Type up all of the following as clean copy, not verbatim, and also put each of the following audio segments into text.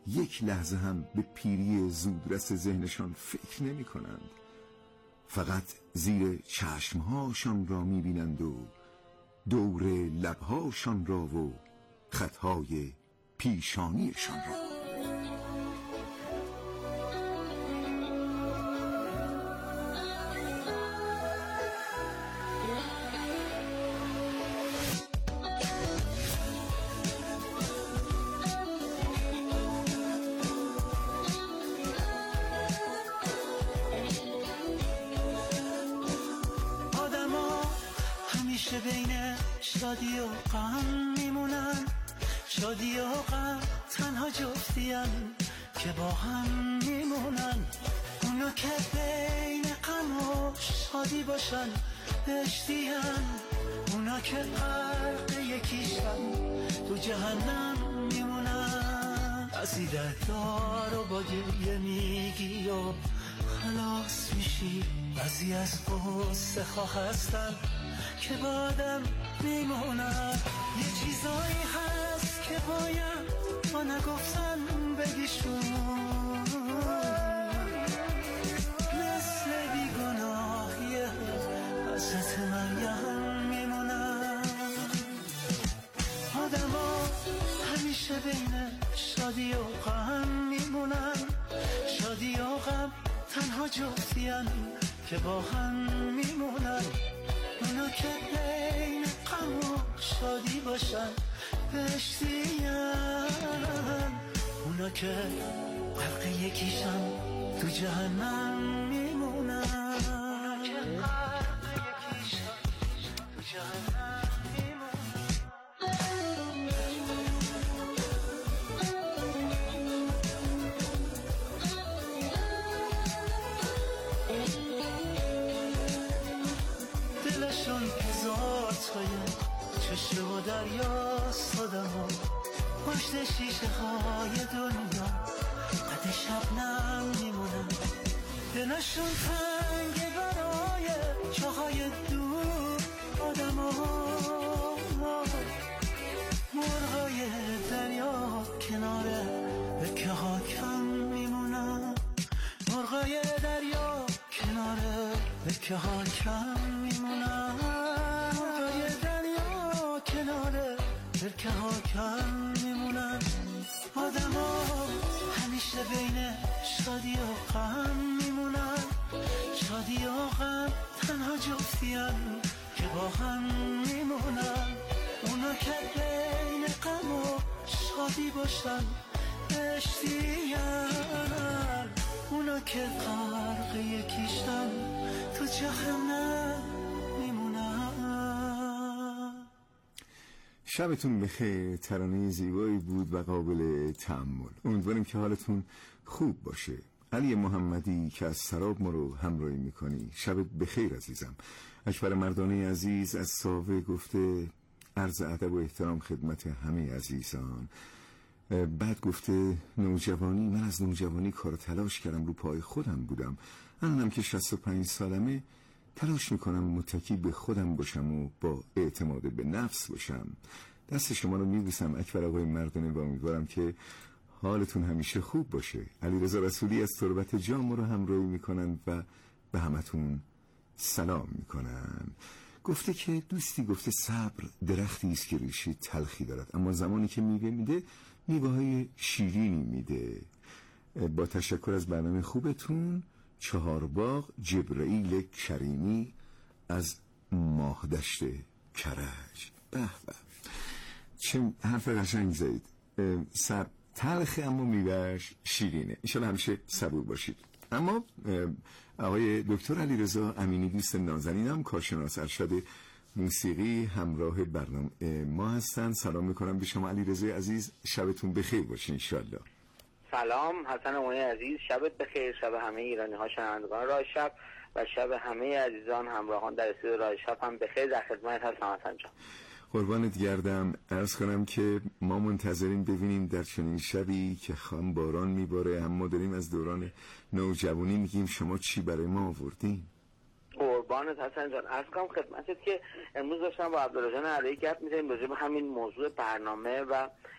یک لحظه هم به پیری زودرس ذهنشان فکر نمی کنند. فقط زیر چشمهاشان را می بینند و دور لبهاشان را و خطهای پیشانیشان را. بین شادی و غم میمونن، شادی و غم تنها جفتیان که با هم میمونن. اونا که بین غم و شادی باشن بهشتیان، اونا که غرق یکیشن تو جهنم میمونن. از ایده دار و با گریه میگی و خلاص میشی، بعضی از قصه خواه هستن که بادم میمونن. یه چیزایی هست که باید ما نگفتن بگیشون، مثل بیگناهیه حضرت مریم میمونن. آدم ها همیشه بین شادی و غم میمونن، شادی و غم تنها جفتیان که با هم میمونن. اونا که بین غم و شادی باشن بهشتیان، اونا که غرق یکیشن تو جهنم میمونن. اونا که غرق یکیشن تو جهنم هزار تایه چشم و دریا صدمون، پشت شیشه های دنیا قد شبنم میمونن. دلشون تنگه برای جاهای دور آدم ها، مرغای دریا کنار بکه ها کم میمونن. مرغای دریا کنار بکه ها کم میمونن. مرغای دریا کنار برکه ها کم میمونن. آدم ها همیشه بین شادی و غم میمونن، شادی و غم تنها جفتیان که با هم میمونن. اونا که بین غم و شادی باشن بهشتیان، اونا که غرق یکیشن تو جهنم میمونن. شبتون بخیر. ترانه زیبایی بود و قابل تأمل. امیدواریم که حالتون خوب باشه. علی محمدی که از سراب ما رو همراهی میکنی، شبت بخیر عزیزم. اکبر مردانی عزیز از ساوه گفته عرض ادب و احترام خدمت همه عزیزان. بعد گفته نوجوانی، من از نوجوانی کار تلاش کردم، رو پای خودم بودم. الانم که 65 سالمه تلاش میکنم متکی به خودم باشم و با اعتماد به نفس باشم. دست شما رو میبوسم اکبر آقای مردانه و امیدوارم که حالتون همیشه خوب باشه. علیرضا رسولی از تربت جام رو همراهی میکنن و به همتون سلام میکنن. گفته که دوستی گفته صبر درختی است که ریشه تلخی دارد، اما زمانی که میوه میده میوه‌های شیرینی میده. با تشکر از برنامه خوبتون. چهارباغ جبرائیل کریمی از ماهدشت کرج. به به چه حرف قشنگ زدید. صبر تلخه اما میوهش شیرینه. انشالله همیشه صبور باشید. اما آقای دکتر علیرضا امینی دوست نازنینم، کارشناس ارشد موسیقی، همراه برنامه ما هستن. سلام میکنم به شما علیرضا عزیز، شبتون بخیر باشه انشالله. سلام حسن امانی عزیز، شبت بخیر. شب همه ایرانی ها شنوندگان راه شب و شب همه عزیزان همراهان در استودیو راه شب هم بخیر. در خدمت هستم حسن جان. قربانت گردم. عرض کنم که ما منتظریم ببینیم در چنین شبی که خام باران میباره، اما داریم از دوران نوجوانی میگیم شما چی برای ما آوردین؟ قربانت حسن جان. عرض کنم خدمتت که امروز داشتم با عبدالله جان علی گپ می‌زدیم راجع به همین موضوع برنامه و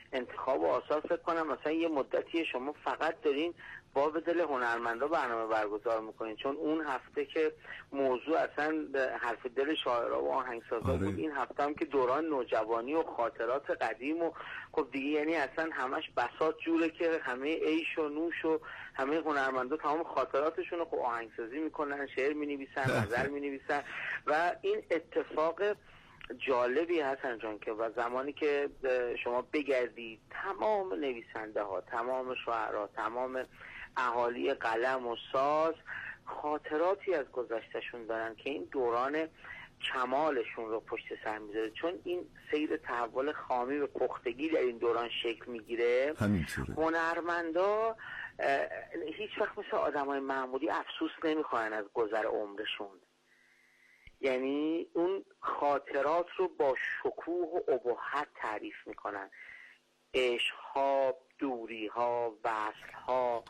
انتخاب آثار فکر کنم مثلا یه مدتی شما فقط دارین باب دل هنرمندا برنامه برگزار میکنین، چون اون هفته که موضوع اصلا حرف دل شاعرها و آهنگسازا بود، این هفته هم که دوران نوجوانی و خاطرات قدیم و خب دیگه یعنی اصلا همش بساط جوره که همه عیش و نوش و همه هنرمندا تمام خاطراتشون رو خب آهنگسازی میکنن، شعر مینویسن، غزل مینویسن و این اتفاق جالبی حسن جان که و زمانی که شما بگردید تمام نویسنده ها، تمام شاعرها، تمام اهالی قلم و ساز خاطراتی از گذشتهشون دارن که این دوران کمالشون رو پشت سر میذاره، چون این سیر تحول خامی به پختگی در این دوران شکل میگیره. هنرمندا هیچ وقت مثل آدمای معمولی افسوس نمیخوان از گذر عمرشون، یعنی اون خاطرات رو با شکوه و ابهت تعریف میکنن، عشق‌ها، دوری‌ها، وصل‌ها،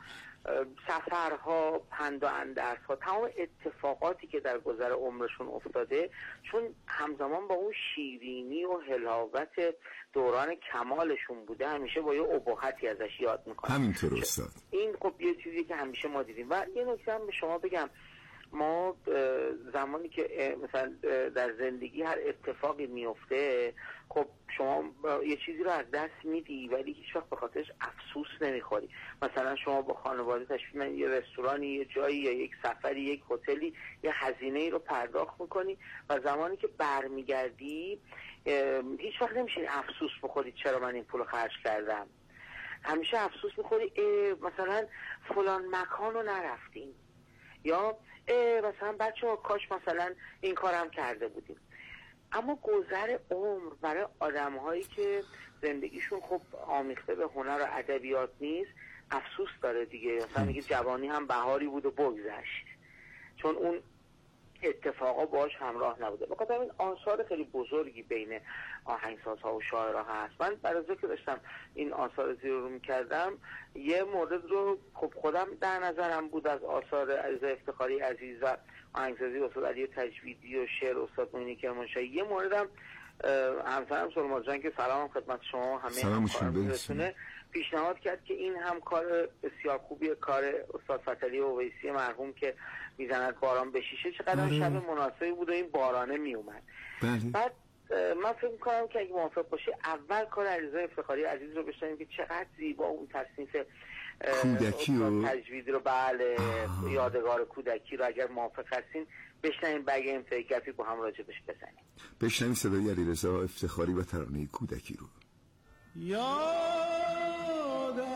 سفرها، پند و اندرس‌ها، تمام اتفاقاتی که در گذر عمرشون افتاده، چون همزمان با اون شیرینی و حلاوت دوران کمالشون بوده، همیشه با یه ابهتی ازش یاد میکنن. همینطور استاد. این خب یه چیزی که همیشه ما دیدیم. و یه نکته هم به شما بگم، ما زمانی که مثلا در زندگی هر اتفاقی میفته، خب شما یه چیزی رو از دست میدی ولی هیچ وقت به خاطرش افسوس نمیخوری. مثلا شما با خانواده تشریف میبرید یه رستورانی، یه جایی، یا یک سفری، یک هتلی، یه هزینه ای رو پرداخت میکنی و زمانی که برمیگردی هیچ وقت نمیشه افسوس بخوری چرا من این پول خرج کردم. همیشه افسوس میخوری مثلا فلان مکان رو نرفتیم، یا مثلا بچه‌ها کاش مثلا این کارم کرده بودیم. اما گذر عمر برای آدم‌هایی که زندگیشون خب آمیخته به هنر و ادبیات نیست افسوس داره دیگه. مثلا میگه جوانی هم بهاری بود و بگذشت، چون اون اتفاقا باش همراه نبوده. بخاطر این آثار خیلی بزرگی بین آهنگسازها و شاعرها هست. من برای که داشتم این آثار زیر رو میکردم، یه مورد رو خب خودم در نظرم بود از آثار علیرضا افتخاری عزیز و آهنگسازی استاد علی تجویدی و شعر استاد معینی کرمانشاهی. یه موردم همسرم سلمان جان که سلام خدمت شما همه همکاران میرسونه، پیشنهاد کرد که این هم کار بسیار خوبیه، کار استاد فتحعلی اویسی مرحوم که میزند باران به شیشه، چقدر شب مناسبی بود و این بارانه میومد. بعد من فکر میکنم که اگه موافق باشی اول کار علیرضا افتخاری عزیز رو بشنویم که چقدر زیبا اون تصنیف کودکی و تجویدی رو، بله یادگار کودکی رو اگر موافق هستین بشنویم، بگیم فکر با هم راجبش بزنیم. بشنویم صدای علیرضا افتخاری و ترانه کودکی رو. یادم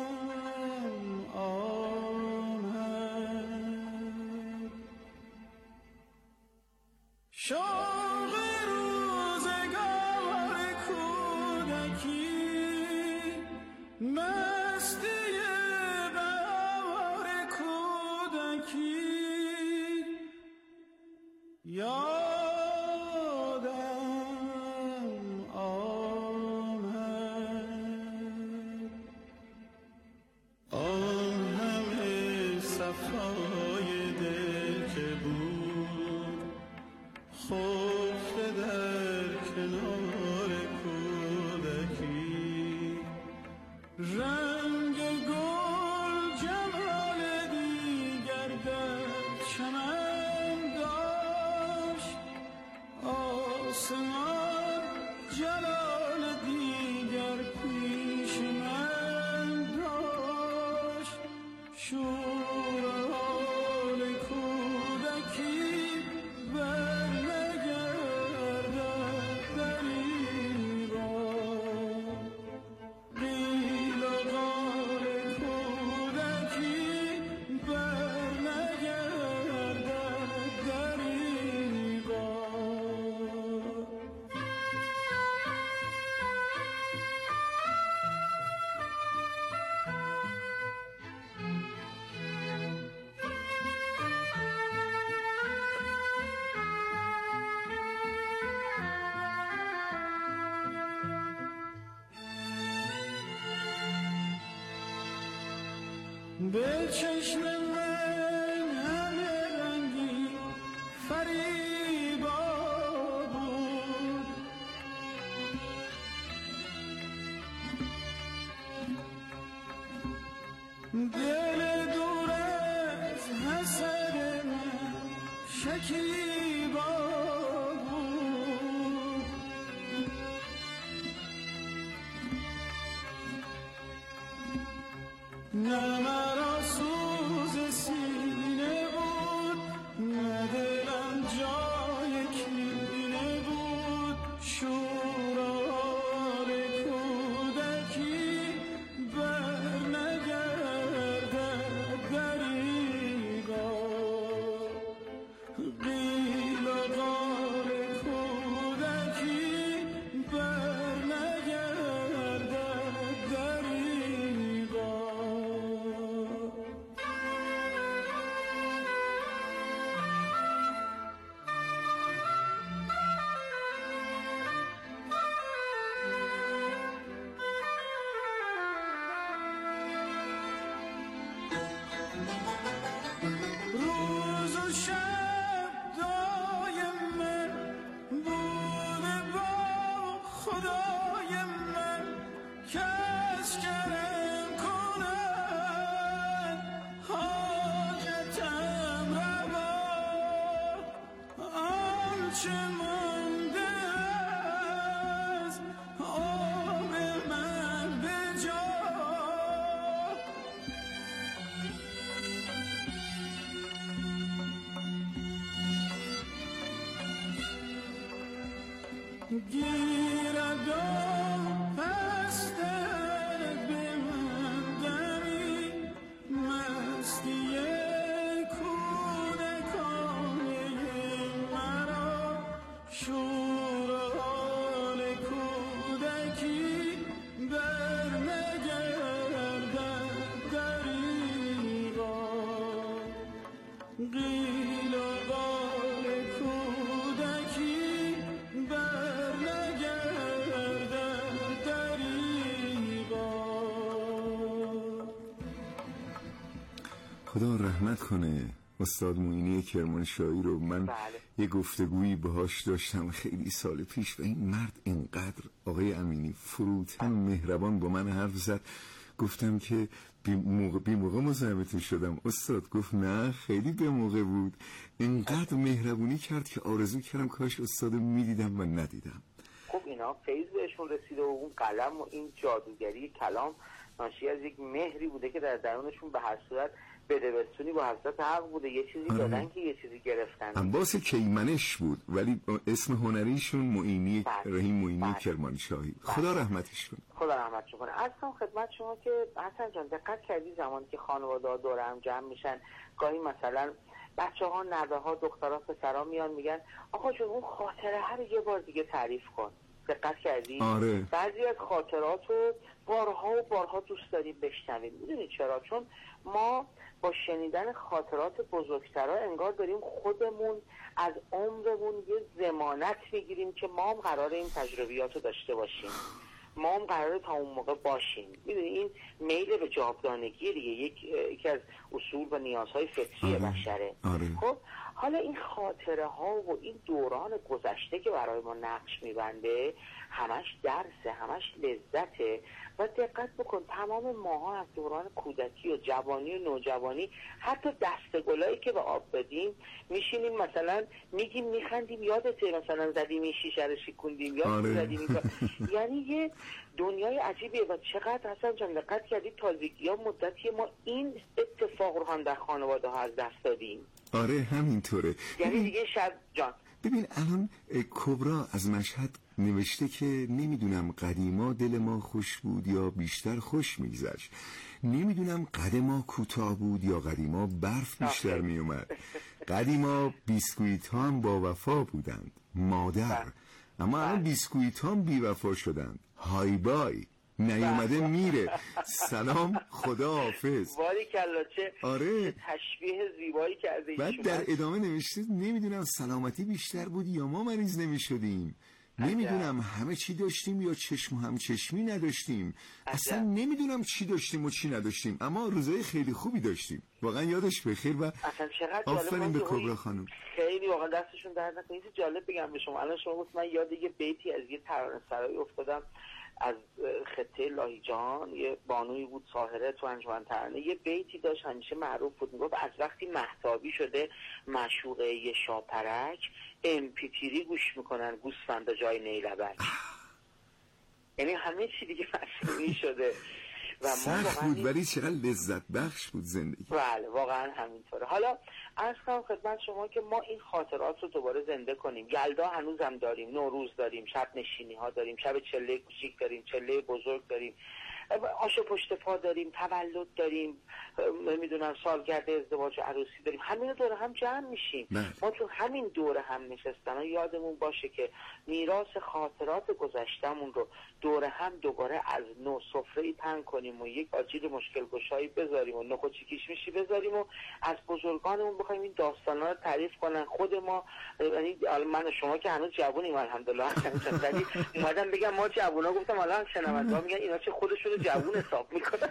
آمد شوق روزگار کودکی، مستی بهار کودکی. به چشم من همه رنگی فریبا بود، دل دور از حسد من شکیبا بود، نه مرا سوز سینه بود، نه دلم جای کینه بود، شورال کودکی بر نگردد دریغا، قیل و قال کودکی بر نگردد دریغا. روز و شب دایم من بوده با خدای من، کس کرم کند حاجتم روا، آنچه مانده از آب من به جا. گیرد و پستد به من دمی، مستی کودکانه مرا، شور و حال کودکی بر نگردد دریغا، قیل و قال کودکی بر نگردد دریغا. خدا رحمت کنه استاد معینی کرمانشاهی رو. من یه گفتگویی باهاش داشتم خیلی سال پیش و این مرد اینقدر آقای امینی فروتن مهربان با من حرف زد. گفتم که بی موقع مزاحمتون شدم استاد. گفت نه خیلی به موقع بود. اینقدر مهربونی کرد که آرزو کردم کاش استاد میدیدم و ندیدم. خب اینا فیض بهشون رسیده و اون قلم و این جادوگری کلام ناشی از یک مهری بوده که در درونشون به هر صورت بدبستونی با حضرت حق بوده. یه چیزی دادن که یه چیزی گرفتن. عباس کیمنش بود ولی اسم هنریشون معینی رحیم معینی کرمانشاهی. خدا رحمتش کنه. خدا رحمتش کنه. اصلا خدمت شما که حسن جان دقت کردی زمانی که خانواده‌ها دور هم جمع میشن گاهی مثلا بچه‌ها، نوه‌ها، دخترها، پسرها میان میگن آقا جون اون خاطره هر یه بار دیگه تعریف کن. دقت کردی؟ آره. بعضی از خاطرات رو بارها و بارها دوست داریم بشنویم. میدونی چرا؟ چون ما با شنیدن خاطرات بزرگترها انگار داریم خودمون از عمرمون یه ضمانت میگیریم که ما هم قراره این تجربیات رو داشته باشیم، ما هم قراره تا اون موقع باشیم. میدونی این میل به جاودانگی دیگه یکی از اصول و نیازهای فطری بشره. خب حالا این خاطره ها و این دوران گذشته که برای ما نقش میبنده همش درسه، همش لذته. و دقت بکن تمام ماها از دوران کودکی و جوانی و نوجوانی حتی دستگلایی که به آب بدیم میشینیم مثلا میگیم میخندیم یادته مثلا زدیم این شیشه رو شکوندیم زدیم این یعنی یه دنیای عجیبیه. و چقدر حسن جان دقت کردی تازگی ها مدتی ما این اتفاق رو هم در خانواده ها از دست دادیم. آره همینطوره. یعنی دیگه شب جان ببین الان کبرا از مشهد نوشته که نمیدونم قدیما دل ما خوش بود یا بیشتر خوش میگذشت، نمیدونم قد ما کوتاه بود یا قدیما برف بیشتر میومد، قدیما بیسکویت ها هم با وفا بودند مادر، اما الان بیسکویت ها هم بی وفا شدند. های بای نیومده میره، سلام خدا حافظ. ولی کلاچه آره تشبیه زیبایی کرده ایشون. بعد در ادامه نوشته نمیدونم سلامتی بیشتر بود یا ما مریض نمیشدیم، نمیدونم همه چی داشتیم یا چشم و همچشمی نداشتیم، اصلا نمیدونم چی داشتیم و چی نداشتیم، اما روزای خیلی خوبی داشتیم. واقعا یادش بخیر و آفرین به کبرا خانم. خیلی واقعا دستشون درد نکنه. چیز جالب بگم به شما، الان شما گفت من یاد یه بیتی از یه ترانه‌سرایی افتادم از خطه لاهیجان، یه بانوی بود ساحره تو انجمن ترانه، یه بیتی داشت همیشه معروف بود، میگفت از وقتی مهتابی شده معشوقه یه شاپرک، امپیتیری گوش میکنن گوسفندا جای نیلبک. یعنی همه چی دیگه مصنوعی شده و سخت بود ولی چقدر لذت بخش بود زندگی. بله واقعا همینطوره. حالا عرض کنم خدمت شما که ما این خاطرات رو دوباره زنده کنیم. یلدا هنوز هم داریم، نوروز داریم، شب نشینی ها داریم، شب چله کوچیک داریم، چله بزرگ داریم، آش پشت پا داریم، تولد داریم، نمیدونم سالگرد ازدواج و عروسی داریم. همین دور هم جمع میشیم. ما تو همین دور هم نشستن و یادمون باشه که میراث خاطرات گذشتمون رو دور هم دوباره از نو سفره‌ای پهن کنیم و یک آجیل مشکل گشایی بذاریم و نخوچی کشمشی بذاریم و از بزرگانمون بخوایم این داستانا رو تعریف کنن. خود ما، یعنی من و شما که هنوز جوونیم الحمدلله، ولی اومدم بگم ما جوونا، گفتم الان شنونده‌ها میگن اینا چه خودشون جوون حساب میکنن.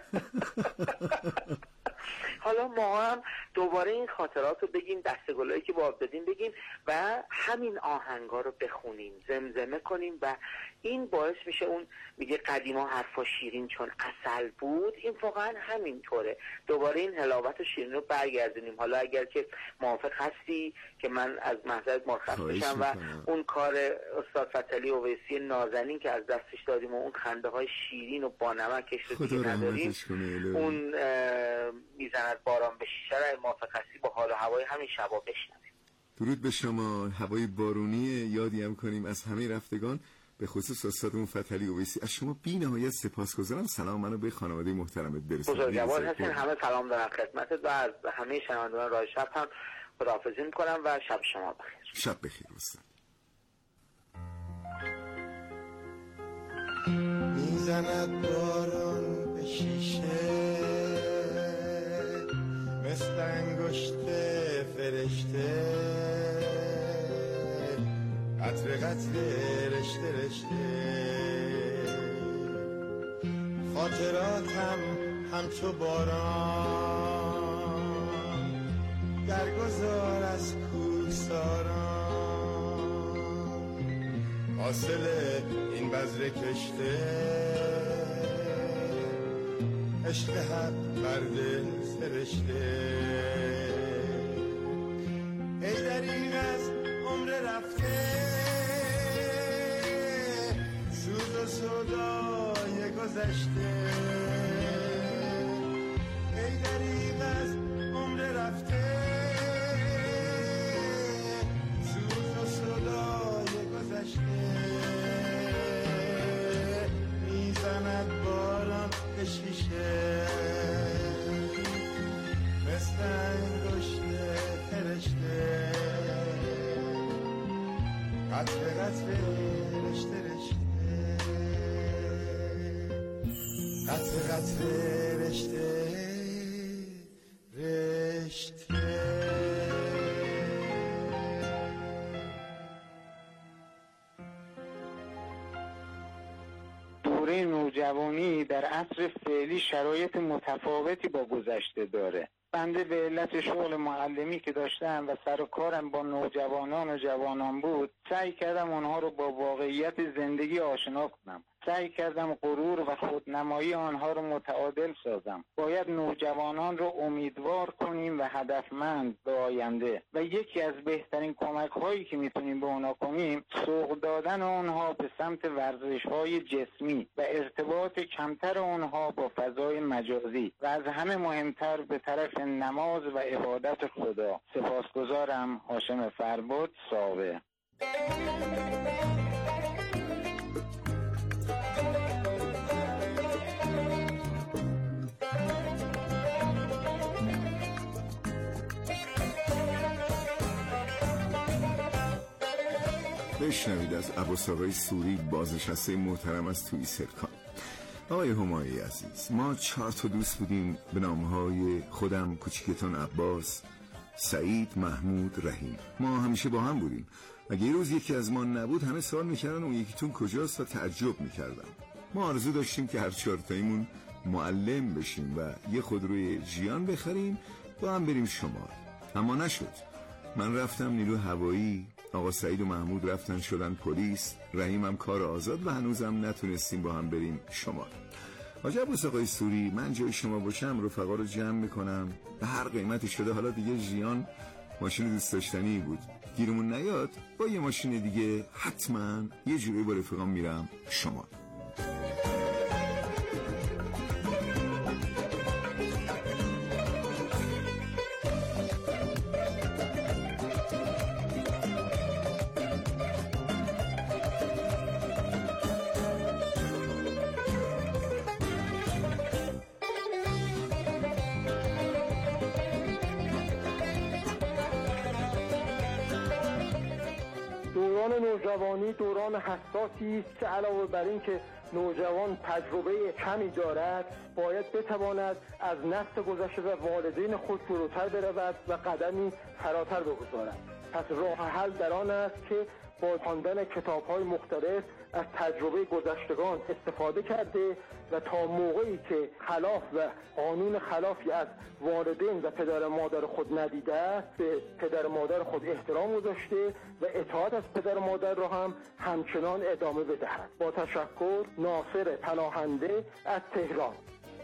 حالا ما هم دوباره این خاطرات رو بگیم، دستگلایی که با آب دادیم بگیم و همین آهنگا رو بخونیم، زمزمه کنیم و این باعث میشه اون میگه قدیما حرفا شیرین چون عسل بود، این واقعا همینطوره. دوباره این حلاوت و شیرین رو برگردونیم. حالا اگر که موافق هستی که من از محضرت مرخص بشم و اون کار استاد فتحعلی اویسی نازنین که از دستش دادیم و اون خنده های شیرین و با نمکش رو دیگه نداریم، اون میزند باران به شیشه را موافق هستی با حال و هوای همین شبا بشنویم. درود به شما. هوای بارونی یادی هم کنیم از همه رفتگان، به خصوص استادمون فتحعلی اویسی. از شما بی نهایت سپاسگزارم. سلام منو به خانواده محترمت برسونید. بزرگوار هستین، همه سلام دارن خدمتت و از همه شنوندگان راه شب هم خداحافظی میکنم و شب شما بخیر. شب بخیر استاد. میزند باران به شیشه مثل انگشت فرشته، قطره قطره رشته رشته، خاطراتم همچو باران درگذار از کوهساران، حاصل این بذر کشته عشق حق بر دل سرشته. ای دریغ از عمر رفته، سوز و سودای گذشته، ای دریغ از عمر رفته، سوز و سودای گذشته، میزند باران به شیشه مثل انگشت فرشته، قطره قطره رشته رشته، قطره قطره رشته رشته. دوره نوجوانی در عصر فعلی شرایط متفاوتی با گذشته داره. بنده به علت شغل معلمی که داشتم و سر و کارم با نوجوانان و جوانان بود، سعی کردم اونها رو با واقعیت زندگی آشنا کنم. سعی کردم غرور و خودنمایی آنها رو متعادل سازم. باید نوجوانان رو امیدوار کنیم و هدفمند به آینده و یکی از بهترین کمک هایی که میتونیم به اونها کنیم سوق دادن اونها به سمت ورزش های جسمی و ارتباط کمتر اونها با فضای مجازی و از همه مهمتر به طرف نماز و عبادت خدا. سپاسگزارم. هاشم فربد، ساوه. بشنوید از عباس آقای سوری، بازنشسته محترم از توی سرکان. آقای همایی عزیز، ما 4 تا دوست بودیم به نامهای خودم، کوچیکتون عباس، سعید، محمود، رحیم. ما همیشه با هم بودیم. اگه یه روز یکی از ما نبود همه سوال میکردن اون یکیتون کجاست و تعجب میکردن. ما آرزو داشتیم که هر 4 تایمون معلم بشیم و یه خودروی ژیان بخریم با هم بریم شمال، اما نشد. من رفتم نیرو هوایی، آقا سعید و محمود رفتن شدن پلیس، رحیم هم کار آزاد و هنوزم نتونستیم با هم بریم شمال. حاج عباس آقای سوری، من جای شما باشم رفقا رو جمع میکنم به هر قیمتی شده. حالا دیگه ژیان ماشین دوست داشتنی بود، گیرمون نیاد با یه ماشین دیگه حتما یه جوری با رفقام میرم شمال. دوران نوجوانی دوران حساسی است که علاوه بر این که نوجوان تجربه کمی دارد، باید بتواند از نفس گذشته و والدین خود جلوتر برود و قدمی فراتر بگذارد. پس راه حل در آن است که با خواندن کتاب‌های مختلف از تجربه گذشتگان استفاده کرده و تا موقعی که خلاف و قانون خلافی از والدین و پدر مادر خود ندیده است، به پدر مادر خود احترام گذاشته و اطاعت از پدر مادر را هم همچنان ادامه بدهد. با تشکر، ناصر پناهنده از تهران.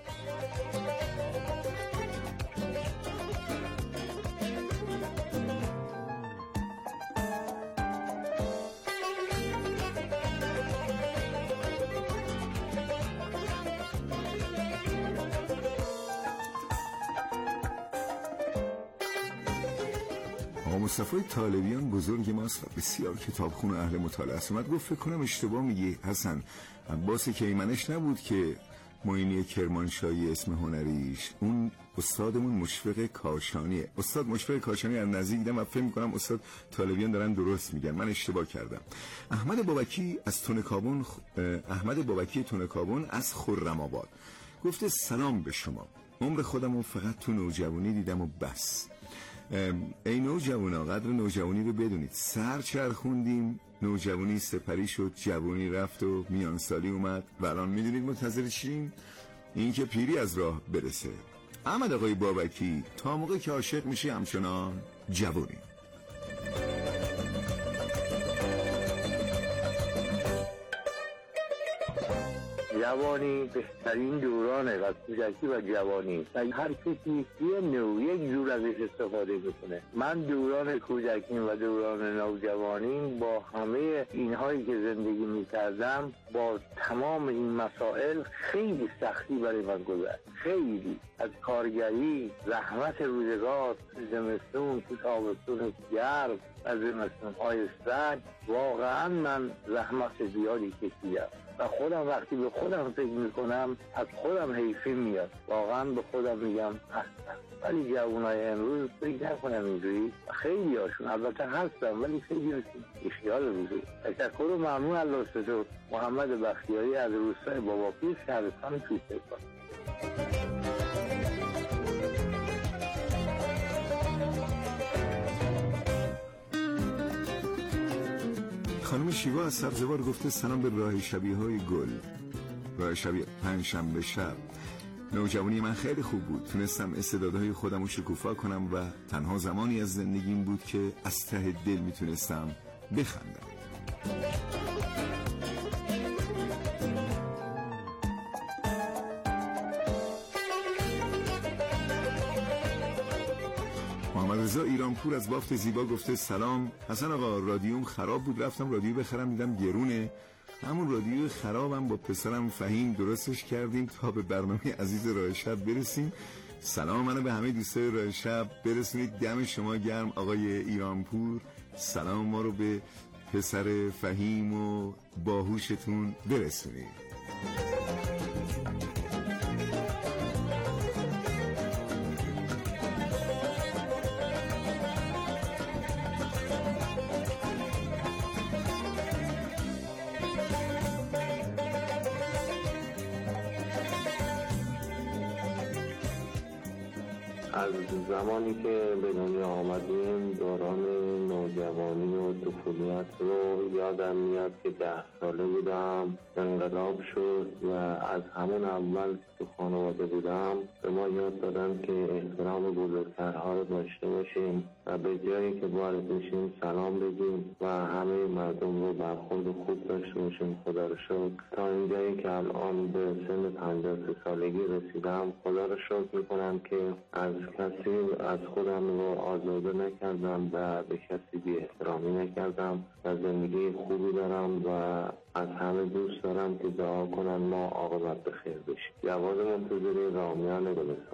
مصطفی طالبیان بزرگ ماست و بسیار کتابخون و اهل مطالعه است. اومد گفت فکر کنم اشتباه میگی حسن، عباس کیمنش نبود که معینی کرمانشاهی اسم هنریش؟ اون استادمون مشفق کاشانیه. استاد مشفق کاشانی از نزدیک دیدم و فکر می‌کنم استاد طالبیان دارن درست میگن، من اشتباه کردم. احمد بابکی تونکابون از خرم‌آباد گفته سلام به شما، عمر خودمو فقط تو نوجوانی دیدم و بس. ای نوجوانا، قدر نوجوانی رو بدونید. سر چرخوندیم، نوجوانی سپری شد، جوانی رفت و میانسالی اومد و الان میدونید منتظر چیم؟ این که پیری از راه برسه. احمد آقای بابکی، تا موقع که عاشق میشی همچنان جوانی. جوانی بهترین دورانه و کودکی و جوانی و هر کسی یک جور ازش استفاده بکنه. من دوران کودکیم و دوران نوجوانیم با همه اینهایی که زندگی میکردم، با تمام این مسائل خیلی سختی برای من گذشت. خیلی از کارگری، زحمت روزگار، زمستون، تابستون گرم، از زمستون‌های سرد، واقعا من زحمت زیادی کشیدم و خودم وقتی به خودم فکر میکنم از خودم حیفی میاد. واقعا به خودم میگم ولی جوانای امروز فکر نکنم اینجوری. خیلی هاشون البته هستم ولی خیلی خیال روزی. تشکر و ممنون از لطفتون. محمد بختیاری از روستای باباپیر، شهرستان تویستان. خانم شیوا از سبزوار گفته سلام به راه شبیه های گل، راه شبیه پنجشنبه شب. نوجوانی من خیلی خوب بود، تونستم استعدادهای خودم رو شکوفا کنم و تنها زمانی از زندگیم بود که از ته دل میتونستم بخندم. محمد رضا ایرانپور از بافت زیبا گفته سلام حسن آقا، رادیوم خراب بود رفتم رادیو بخرم دیدم گرونه. همون رادیو خرابم با پسرم فهیم درستش کردیم تا به برنامه عزیز راه شب برسیم. سلام منو به همه دوستای راه شب برسونید. دم شما گرم آقای ایرانپور. سلام ما رو به پسر فهیم و باهوشتون برسونید. از زمانی که به دنیا آمدیم دوران نوجوانی و طفولیت رو یادم میاد که 10 ساله بودم، انقلاب شد و از همون اول تو خانواده بودم به ما یاد دادن که احترام بزرگترها رو داشته باشیم و به جایی که وارد میشیم سلام بگیم و همه مردم رو برخورد خوب داشته باشیم. خدا رو شکر تا اینجایی که الان به سن 53 سالگی رسیدم خدا رو شکر میکنم که از کسی از خودم رو آزرده نکردم و به کسی بی احترامی نکردم و زندگی خوبی دارم و از همه دوست دارم که دعا کنن ما عاقبت به خیر بشیم. جواد منتظری، رامیان گلستان.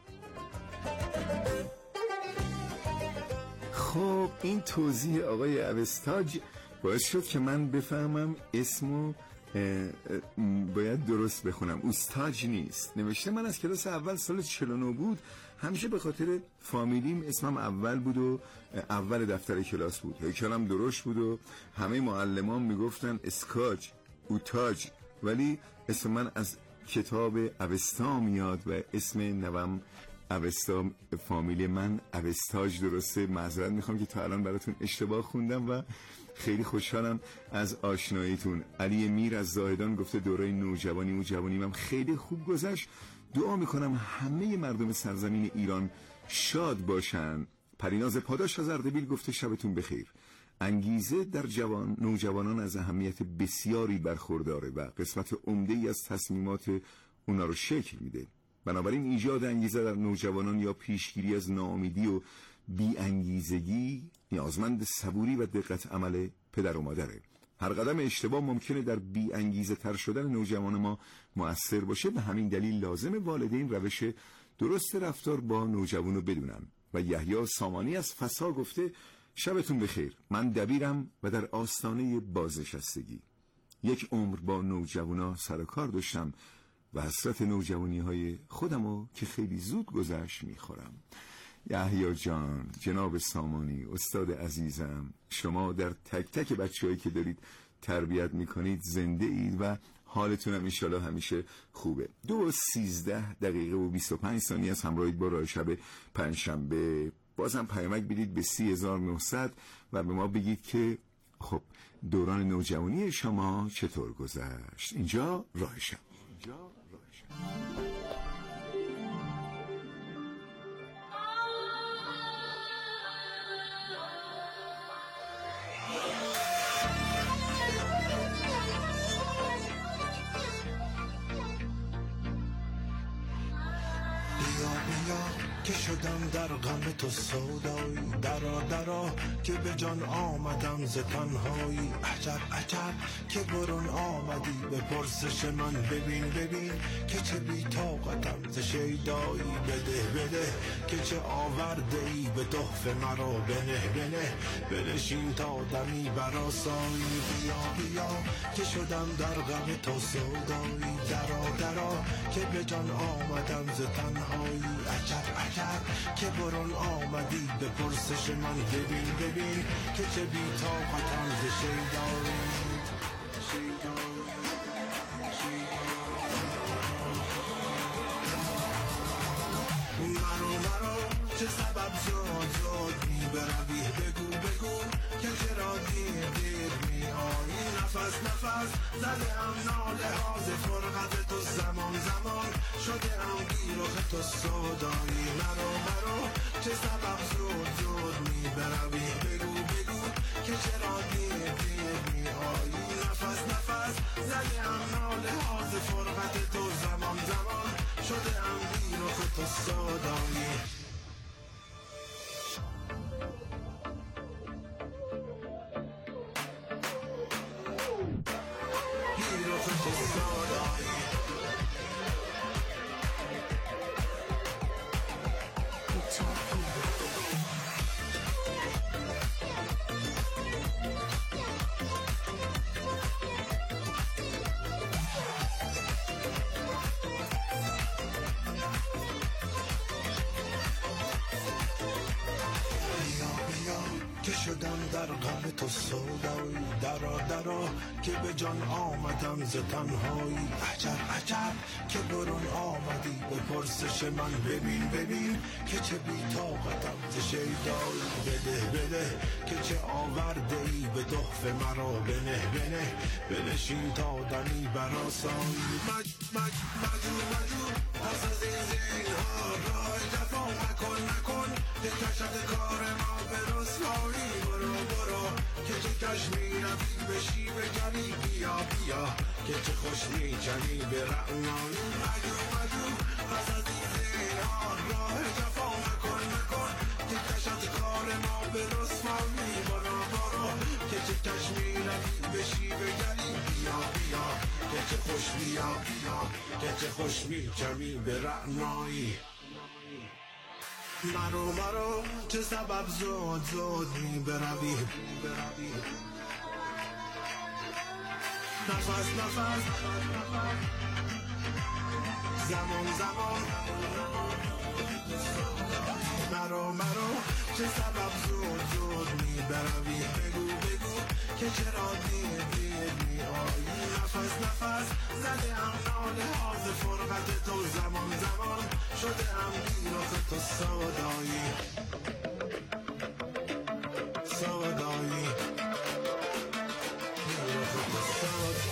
خب این توضیح آقای اوستاج باعث شد که من بفهمم اسمو باید درست بخونم. اوستاج نیست نوشته. من از کلاس اول سال 49 بود، همیشه به خاطر فامیلیم اسمم اول بود و اول دفتر کلاس بود، هیکلم درشت بود و همه معلمان میگفتن اسکاج، اوتاج، ولی اسم من از کتاب اوستا میاد و اسم نوام اوستا، فامیلی من اوستاج درسته. معذرت میخوام که تا الان براتون اشتباه خوندم و خیلی خوشحالم از آشناییتون. علی میر از زاهدان گفته دوره نوجوانی و جوانیم خیلی خوب گذشت. دعا میکنم همه مردم سرزمین ایران شاد باشن. پریناز پاداش از اردبیل گفته شبتون بخیر. انگیزه در نوجوانان از اهمیت بسیاری برخورداره و قسمت عمده‌ای از تصمیمات اونا رو شکل میده. بنابراین ایجاد انگیزه در نوجوانان یا پیشگیری از ناامیدی و بی انگیزگی نیازمند صبوری و دقت عمل پدر و مادره. هر قدم اشتباه ممکنه در بی انگیزه تر شدن نوجوان ما مؤثر باشه. به همین دلیل لازمه والدین روش درست رفتار با نوجوان رو بدونن. و یحیی سامانی از فسا گفته شبتون بخیر. من دبیرم و در آستانه بازنشستگی. 1 عمر با نوجوانا سر کار داشتم و حسرت نوجوانی های خودمو که خیلی زود گذشت میخورم. یحیی جان، جناب سامانی، استاد عزیزم، شما در تک تک بچه‌هایی که دارید تربیت میکنید زنده اید و حالتون هم انشالله همیشه خوبه. 2:13 و 25 ثانیه از همراهید با راه شب پنجشنبه. بازم پیامک بدید به 30900 و به ما بگید که خب دوران نوجوانی شما چطور گذشت. اینجا راه شب. که شدم در غم تو سودایی، درا که به جان آمدم ز تنهایی. عجب عجب که برون آمدی به پرسش من. ببین که چه بی طاقتم ز شیدایی. بده که چه آورده ای به تحفه مرا. بنه بنشین تا دمی برآسایی. بیا که شدم در غم تو سودایی، درا که به جان آمدم ز تنهایی. عجب که برون آمدی به پرسش من. ببین که چه بی طاقتم ز شیدایی. مرو چه سبب زود میبروی. بگو که چرا دیر میایی. نفس زده ام ناله ها ز فرقت تو. زمان شده ام بیرخ تو سودایی. مرو چه سبب زود میبروی. بگو که چرا دیر میایی. نفس زده ام ناله ها ز فرقت تو. زمان شده ام بیرخ تو سودایی. در غم تو سودایی، درا درا که به جان آمدم ز تنهایی. عجب عجب که برون آمدی به پرسش من، ببین ببین که چه بی طاقتم ز شیدایی. بده بده که چه آورده ای به تحفه مرا، بنه بنه بنشین تا دمی براسایی. مجو پس از این زینها راه جفا نکن نکن، که کشت کار ما به رسوایی. برو که چه کش می روی به شیب جنی، بیا بیا که چه خوش می جنی به رعنایی. مجو پس از این زینها راه جفا نکن نکن، که کشت کار ما به رسوایی. برو که چه کش می روی به شیب جنی، بیا بیا که چه خوش بیا بیا که چه خوش می جنی به رعنایی. مرو چه سبب زود می بروی، نفس زمان مرو چه سبب زود می بروی. بگو که چرا دیر می آیی. نفس زده ام ناله ها ز فرقت تو، زمان شده ام بیرخ تو سودایی. بیرخ تو سودایی.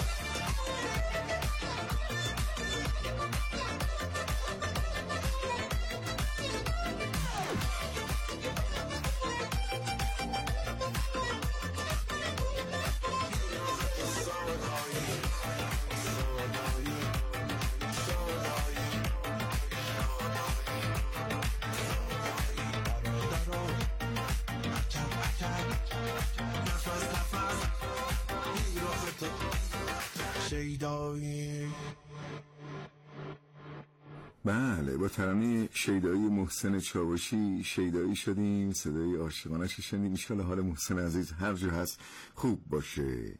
بله، با ترانه شیدایی محسن چاوشی شیدایی شدیم. صدای عاشقانه شنیدیم. انشالله حال محسن عزیز هر جا هست خوب باشه.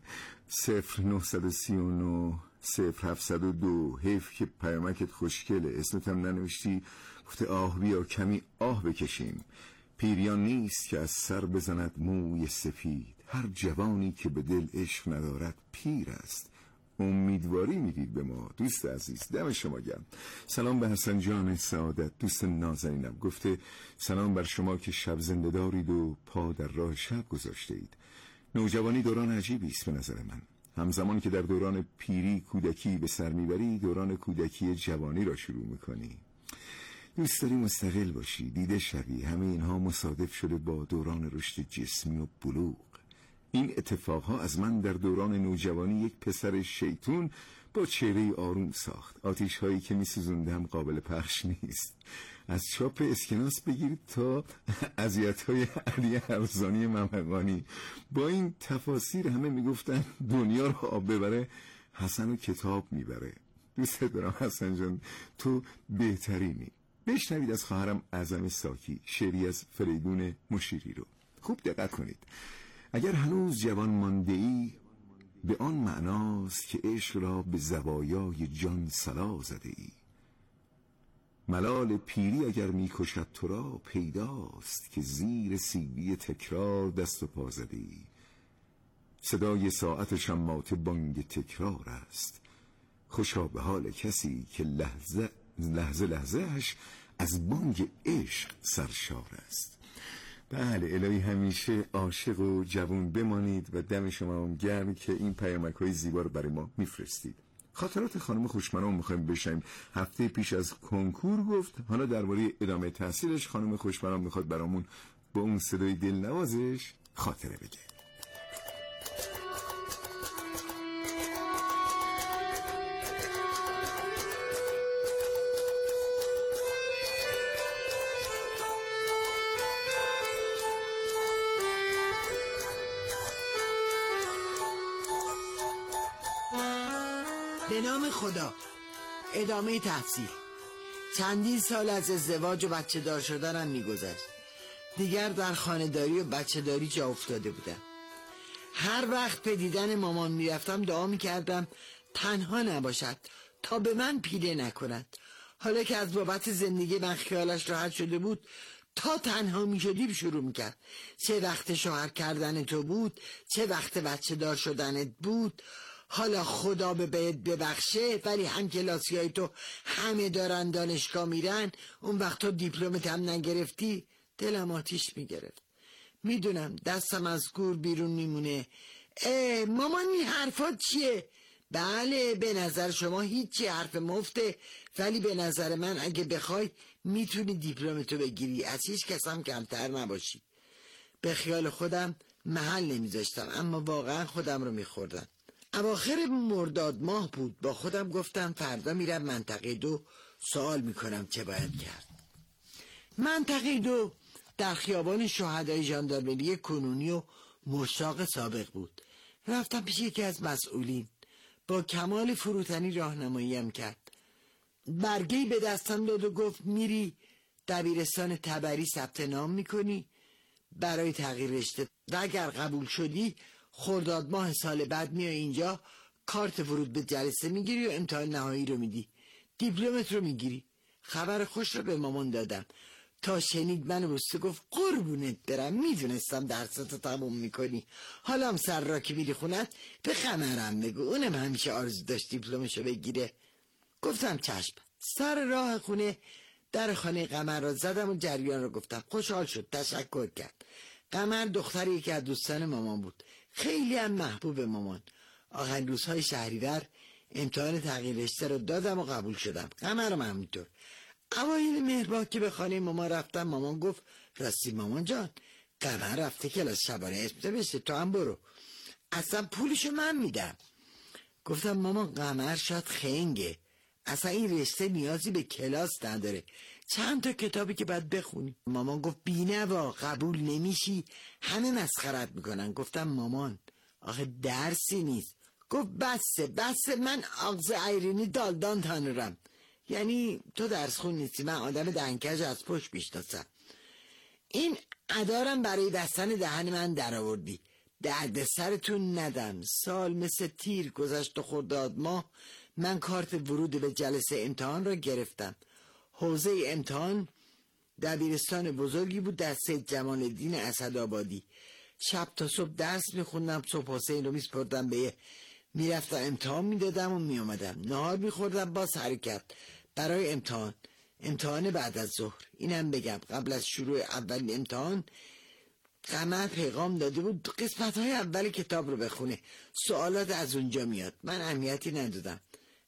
0939 0702. حیف که پیامکت خوشگله، اسمت هم ننوشتی. گفته آه بیا کمی آه بکشیم. پیریان نیست که از سر بزند موی سفید، هر جوانی که به دل عشق ندارد پیر است. امیدواری میدید به ما دوست عزیز، دم شما گرم. سلام به حسن جان سعادت، دوست نازنینم. گفته سلام بر شما که شب زنده دارید و پا در راه شب گذاشته اید. نوجوانی دوران عجیبی است به نظر من. همزمان که در دوران پیری کودکی به سر میبری، دوران کودکی جوانی را شروع میکنی. دوست داری مستقل باشی، دیده شوی. همه اینها مصادف شده با دوران رشد جسمی و بلوغ. این اتفاقها از من در دوران نوجوانی یک پسر شیطون با چهره آروم ساخت. آتیش هایی که می سوزوندم قابل پخش نیست. از چاپ اسکناس بگیرید تا اذیت های علی ارزانی ممقانی. با این تفاسیر همه می گفتن دنیا رو آب ببره، حسن و کتاب می بره. دوست دارم حسن جان، تو بهترینی. بشنوید از خواهرم اعظم ساکی شعری از فریدون مشیری رو. خوب دقت کنید. اگر هنوز جوان مانده ای، به آن معناست که عشق را به زوایای جان صلا زده ای. ملال پیری اگر می کشد تو را، پیداست که زیر سیلی تکرار دست و پا زده ای. صدای ساعت شمات بانگ تکرار است، خوشا به حال کسی که لحظهش از بانگ عشق سرشار است. بله، الهی همیشه عاشق و جوان بمانید و دم شما هم گرم که این پیامک‌های زیبا رو برای ما میفرستید. خاطرات خانم خوشمنام می‌خوایم بشنویم. هفته پیش از کنکور گفت، حالا درباره ادامه تحصیلش خانم خوشمنام میخواد برامون با اون صدای دلنوازش خاطره بگه. به نام خدا. ادامه تحصیل. چندین سال از ازدواج و بچه دار شدنم میگذشت. دیگر در خانه‌داری و بچه داری جا افتاده بودم. هر وقت به دیدن مامان میرفتم دعا میکردم تنها نباشد تا به من پیله نکند. حالا که از بابت زندگی من خیالش راحت شده بود، تا تنها می شدی شروع می کرد. چه وقت شوهر کردن تو بود، چه وقت بچه دار شدنت بود. حالا خدا به بهت ببخشه ولی همکلاسی های تو همه دارن دانشگاه میرن، اون وقت تو دیپلمت هم نگرفتی. دلم آتیش میگرفت. میدونم دستم از گور بیرون میمونه. مامان این حرفات چیه؟ بله به نظر شما هیچی حرف مفته، ولی به نظر من اگه بخوای میتونی دیپلمتو بگیری، از هیچ کس هم کمتر نباشی. به خیال خودم محل نمیذاشتم، اما واقعا خودم رو میخوردم. اواخر مرداد ماه بود. با خودم گفتم فردا میرم منطقه 2 سوال میکنم چه باید کرد. منطقه 2 در خیابان شهدای ژاندارمری کنونی و مشتاق سابق بود. رفتم پیش یکی از مسئولین، با کمال فروتنی راهنماییم کرد. برگه‌ای به دستم داد و گفت میری دبیرستان تبری ثبت نام میکنی برای تغییر رشته و اگر قبول شدی خرداد ماه سال بعد میای اینجا، کارت ورود به جلسه میگیری و امتحان نهایی رو میدی، دیپلمت رو میگیری. خبر خوش رو به مامان دادم. تا شنید منو بسته گفت قربونت برم، میدونستم درستو تموم میکنی. حالا هم سر را که میری خونت به قمرم بگو، اونم همیشه آرزو داشت دیپلمشو بگیره. گفتم چشم. سر راه خونه در خانه قمر را زدم و جریان رو گفتم. خوشحال شد، تشکر کرد. قمر دختر یکی از دوستان مامان بود، خیلی هم محبوب مامان. آخرین روزهای شهریور امتحان تغییر رشته رو دادم و قبول شدم. قمرم همینطور. اوایل مهربان که به خانه مامان رفتم، مامان گفت راستی مامان جان قمر رفته کلاس شبانه اسم نوشته، تو هم برو، اصلا پولشو من میدم. گفتم مامان قمر شاید خنگه، اصلا این رشته نیازی به کلاس نداره، چند تا کتابی که باید بخونی. مامان گفت بینوا قبول نمیشی، همه مسخرت میکنن. گفتم مامان آخه درسی نیست. گفت بسه من آغز ایرینی دالدان تانورم، یعنی تو درس خون نیستی، من آدم دهنکج از پشت میشناسم. این ادارم برای بستن دهن من در آوردی، درد سرتون ندم. سال مثل تیر گذشت و خرداد ماه من کارت ورود به جلسه امتحان را گرفتم. حوزه امتحان دبیرستان بزرگی بود در سید جمال الدین اسدآبادی. شب تا صبح درس میخوندم، صبح حسین رو میسپردم به میرفتم امتحان میدادم و میامدم، نهار میخوردم، باز حرکت برای امتحان بعد از ظهر. اینم بگم قبل از شروع اول امتحان قمر پیغام داده بود قسمت‌های اول کتاب رو بخونه، سوالات از اونجا میاد. من اهمیتی ندادم،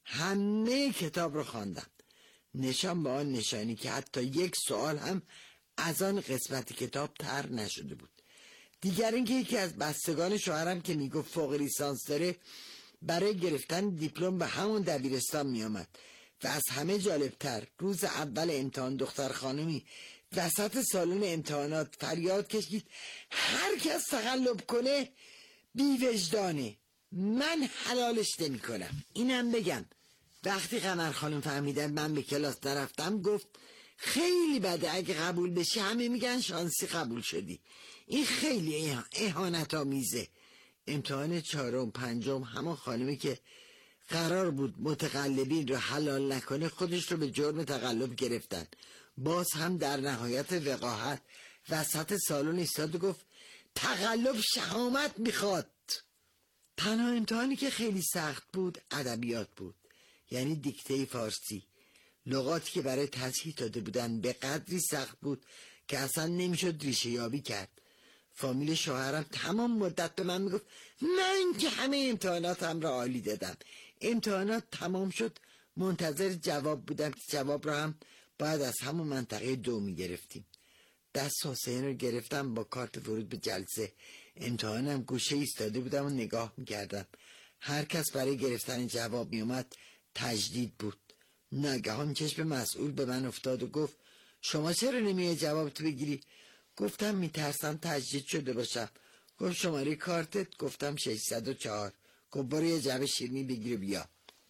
همه کتاب رو خواندم، نشان به آن نشانی که حتی یک سوال هم از آن قسمت کتاب طرح نشده بود. دیگر اینکه یکی از بستگان شوهرم که میگفت فوق لیسانس داره برای گرفتن دیپلم به همون دبیرستان میامد و از همه جالبتر روز اول امتحان دختر خانمی وسط سالن امتحانات فریاد کشید هر کس تقلب کنه بی وجدانه، من حلالش نمی کنم. اینم بگم وقتی قمر خانم فهمیدن من به کلاس نرفتم گفت خیلی بده اگه قبول بشی همه میگن شانسی قبول شدی، این خیلی اهانت آمیزه. امتحان 4 و 5 همون خانمی که قرار بود متقلبین رو حلال نکنه خودش رو به جرم تقلب گرفتن. باز هم در نهایت وقاحت وسط سالن ایستاد و گفت تقلب شهامت میخواد. تنها امتحانی که خیلی سخت بود ادبیات بود، یعنی دیکته فارسی. لغاتی که برای تصحیح داده بودن به قدری سخت بود که اصلا نمیشد ریشه یابی کرد. فامیل شوهرم تمام مدت به من میگفت من که همه امتحاناتم را عالی دادم. امتحانات تمام شد، منتظر جواب بودم که جواب را هم باید از همون منطقه 2 میگرفتیم. دست حسین رو گرفتم، با کارت ورود به جلسه امتحانم گوشه ایستاده بودم و نگاه میکردم. هر کس برای گرفتن جواب میومد تجدید بود. ناگهان چشم مسئول به من افتاد و گفت شما چرا نمیای جوابتو بگیری؟ گفتم میترسم تجدید شده باشم. گفت شماره کارتت؟ گفتم 604. گفت برو یه جعبه شیرینی بگیر بیا.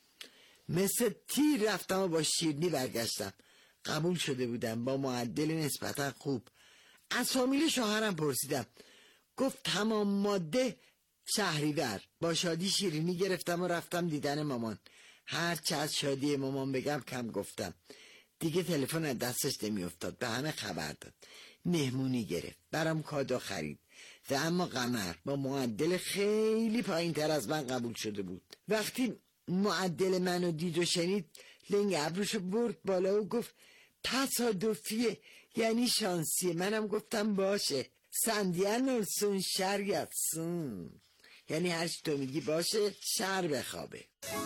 مثل تیر رفتم و با شیرینی برگشتم. قبول شده بودم با معدل نسبتا خوب. از فامیل شوهرم پرسیدم، گفت تمام ماده شهریور. با شادی شیرینی گرفتم و رفتم دیدن مامان. هرچه از شادی مامان بگم کم گفتم. دیگه تلفن از دستش نمیافتاد، به همه خبر داد، مهمونی گرفت، برام کادو خرید و اما قمر با معدل خیلی پایین تر از من قبول شده بود. وقتی معدل منو دید و شنید لنگ ابروشو برد بالا و گفت تصادفیه، یعنی شانسیه. منم گفتم باشه، سندیان نرسون شر یفسون، یعنی هر چی تو میگی باشه، شر بخوابه.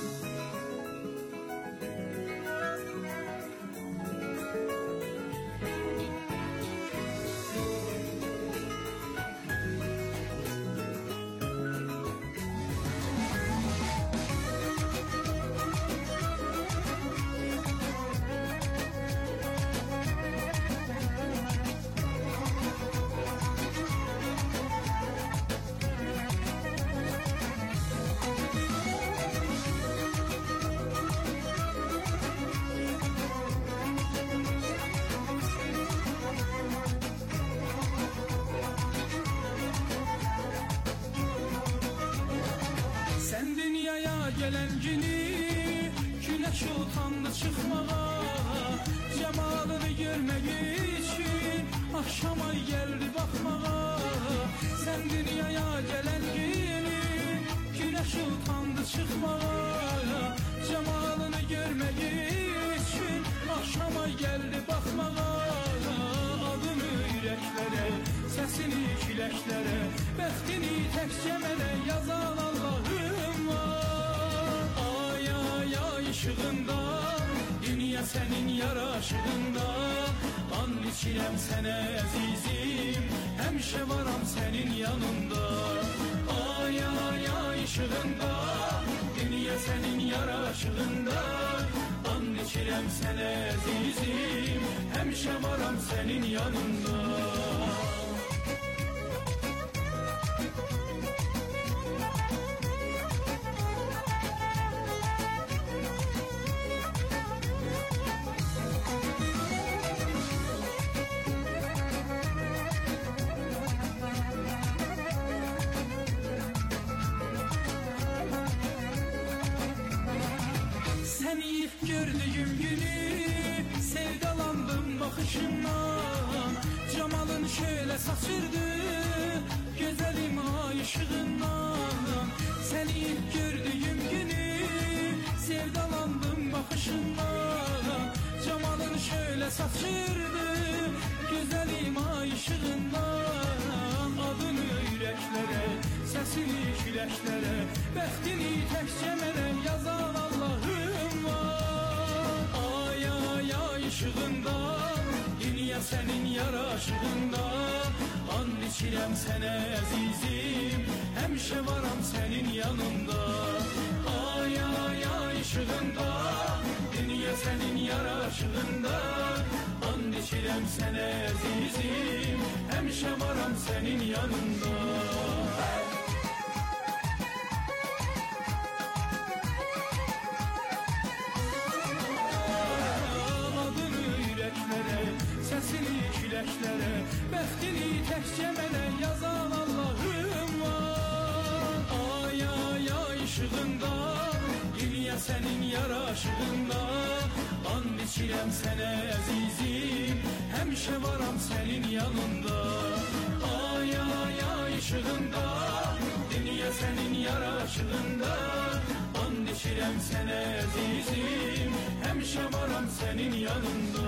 Gelen günü güneş utandı çıkmağa, cemalını görmek için akşam ay geldi bakmağa. Sen dünyaya gelen günü güneş utandı çıkmağa, cemalını görmek için akşam ay geldi bakmağa. Adını yüreklere, sesini küleklere, bəxtini təkcə mənə yazan Allah'ım var. Işığında, dünya senin yaraşığında, and içirəm sənə əzizim, həmişə varam sənin yanında. Ay ay ay ışığında, dünya senin yaraşığında, and içirəm sənə əzizim, həmişə varam sənin yanında. Gördüğüm günü sevdalandım bakışından, camalın şöyle saçırdı güzelim ay ışığından. Seni ilk gördüğüm günü sevdalandım bakışından, camalın şöyle saçırdı güzelim ay ışığından. Adını yüreklere, sesini küleklere, bəxtini təkcə mənə yazan Allah'ım var. Işığında, dünya senin yaraşığında, and içirəm sənə əzizim, həmişə varam sənin yanında. Ay ay ay ışığında, dünya senin yaraşığında, and içirəm sənə əzizim, həmişə varam sənin yanında. Sesini küleklere, bəxtini təkcə mənə yazan Allah'ım var. Ay ay ay ışığında, dünya senin yaraşığında, and içirəm sənə əzizim, həmişə varam sənin yanında. Ay ay ay ışığında, dünya senin yaraşığında, and içirəm sənə əzizim, həmişə varam sənin yanında.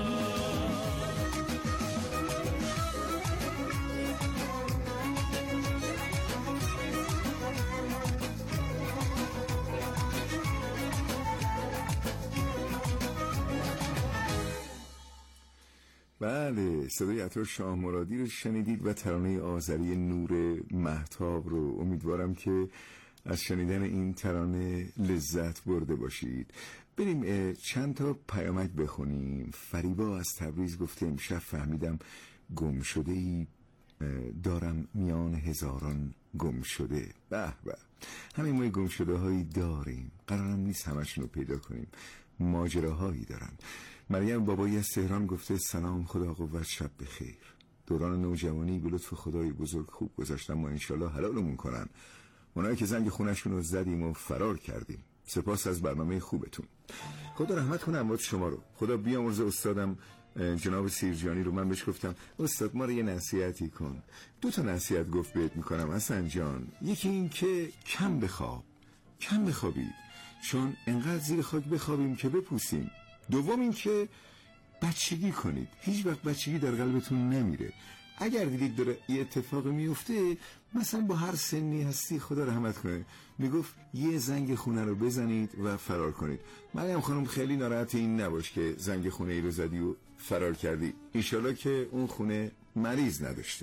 بله، صدای عطار شاه مرادی رو شنیدید و ترانه آذری نور مهتاب رو. امیدوارم که از شنیدن این ترانه لذت برده باشید. بریم چند تا پیامک بخونیم. فریبا از تبریز گفته امشب فهمیدم گم شده ای دارم میان هزاران گم شده. به به، همین ما گم شده هایی داریم، قرارم نیست همشون رو پیدا کنیم، ماجراهایی دارن. مریم بابایی از تهران گفته سلام، خدا قوت، شب بخیر. دوران نوجوانی به لطف خدای بزرگ خوب گذاشتم و انشالله حلالمون کنن اونایی که زنگ خونشون رو زدیم و فرار کردیم. سپاس از برنامه خوبتون. خدا رحمت کنه اموات شما رو. خدا بیامرزه استادم جناب سیرجانی رو. من بهش گفتم استاد ما رو یه نصیحتی کن. 2 نصیحت گفت بهت میکنم حسن جان. یکی این که کم بخوابید، چون انقدر زیر خاک بخوابیم که بپوسیم. دوم این که بچگی کنید. هیچ وقت بچگی در قلبتون نمیره. اگر دیدید داره یه اتفاق میفته، مثلا با هر سنی هستی، خدا رحمت کنه، میگفت یه زنگ خونه رو بزنید و فرار کنید. مریم خانم خیلی ناراحت این نباش که زنگ خونه ای رو زدی و فرار کردی. انشالله که اون خونه مریض نداشته.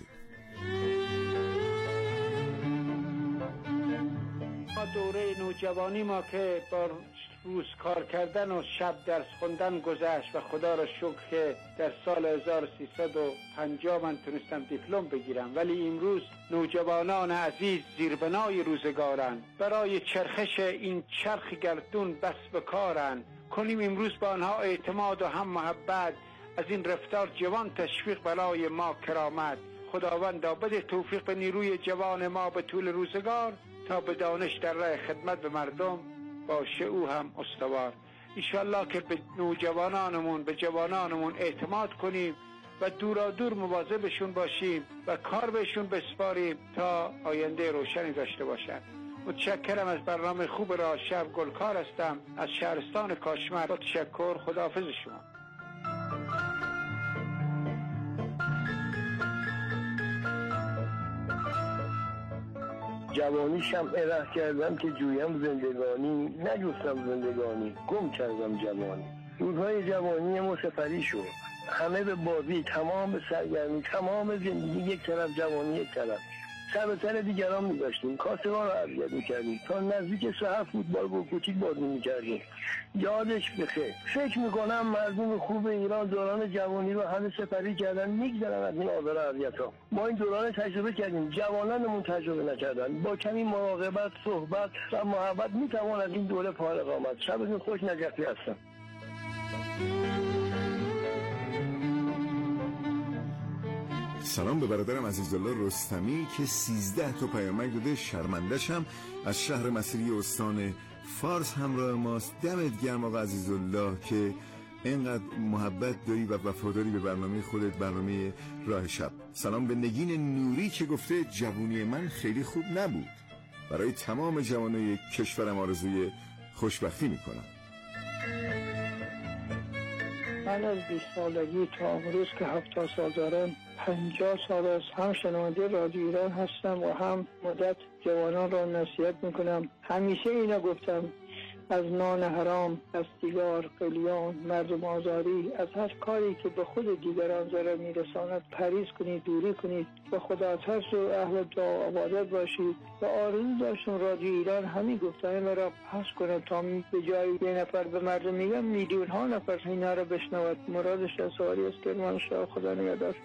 دوره نوجوانی ما که با روز کار کردن و شب درس خوندن گذشت و خدا را شکر که در سال 1350 من تونستم دیپلم بگیرم، ولی امروز نوجوانان عزیز زیربنای روزگارن، برای چرخش این چرخ گردون بس بکارن. کنیم امروز با آنها اعتماد و هم محبت، از این رفتار جوان تشویق برای ما کرامت. خداوندا بده توفیق به نیروی جوان ما به طول روزگار، تا به دانش در راه خدمت به مردم باشه او هم استوار. انشالله که به نوجوانانمون، به جوانانمون اعتماد کنیم و دورا دور مواظبشون باشیم و کار بهشون بسپاریم تا آینده روشنی داشته باشند. متشکرم از برنامه خوب را. شب گلکار هستم از شهرستان کاشمر. با تشکر. خداحافظ شما. جوانی شمع ره کردم که جویم زندگانی، نجستم زندگانی گم کردم جوانی. روزهای جوانی ما سپری شد، همه به بازی، تمام سرگرمی، تمام زندگی یک طرف، جوانی یک طرف. سر به سر دیگران می‌داشتیم، کاسبان رو اذیت می‌کردیم، تا نزدیک سحر فوتبال با کوچیک بازی می‌کردیم. یادش بخیر. فکر می‌کنم مردم خوب ایران دوران جوانی رو همه سپری کردن، می‌گذرن از این آزار و اذیت‌ها. ما این دوران تجربه کردیم، جوانانمون تجربه نکردن. با کمی مراقبت، صحبت و محبت می‌توان از این دوره فارغ آمد. شبتون خوش. نجفی هستم. سلام به برادرم عزیزالله رستمی که 13 تا پیامک داده. شرمنده‌شم. از شهر مسیری استان فارس همراه ماست. دمت گرم آقا عزیزالله که اینقدر محبت داری و وفاداری به برنامه خودت، برنامه راه شب. سلام به نگین نوری که گفته جوانی من خیلی خوب نبود. برای تمام جوانای کشورم آرزوی خوشبختی میکنم. من از 20 سالگی تا امروز که 70 سال دارم 50 سال است هم شنونده رادیو ایران هستم و هم مدت جوانان را نصیحت میکنم. همیشه اینا گفتم از نان حرام، از سیگار، قلیان، مردم آزاری، از هر کاری که به خود دیگران ضرر میرساند پرهیز کنید، دوری کنید. به خدا ترس و اهل دعا و عبادت باشید. و آرزو داشتم رادیو ایران همین گفتن را پخش کنه تا به جای یه نفر به مردم میگم میلیون ها نفر اینا را بشنود. مرادش از سوالی است که من شاه خدا نگهدار.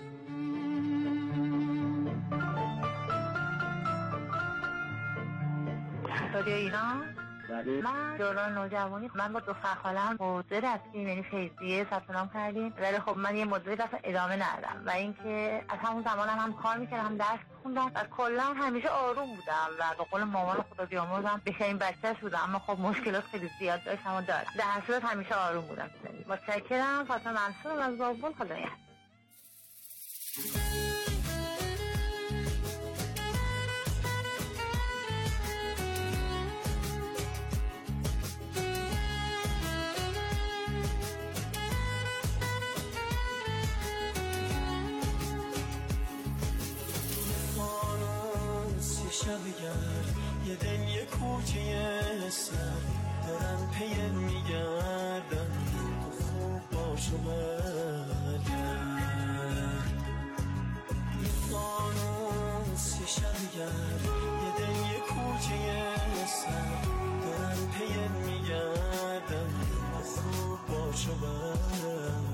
رادیو ایران. من دوران نوجوانی من با 2 خاله‌ام حوزه رسمی یعنی فیضیه ثبت نام کردیم، ولی خب من یه مدتی اصلا ادامه ندادم و اینکه از همون زمان هم کار میکردم، هم درس خوندم و کلا همیشه آروم بودم و به قول مامان خدا بیامرزم بهترین بچه‌ش بودم، اما خب مشکلات خیلی زیاد داشتم و دارم. در صورت همیشه آروم بودم. متشکرم. فاطمه منصور از بابل. خدا نگهدار. یه دل یه کوچه سر دارن پیم میگردن تو خوب باش و برگرد. یه فانوس یه شبگر یه دل یه کوچه سر دارن پیم میگردن تو خوب باش و برگرد.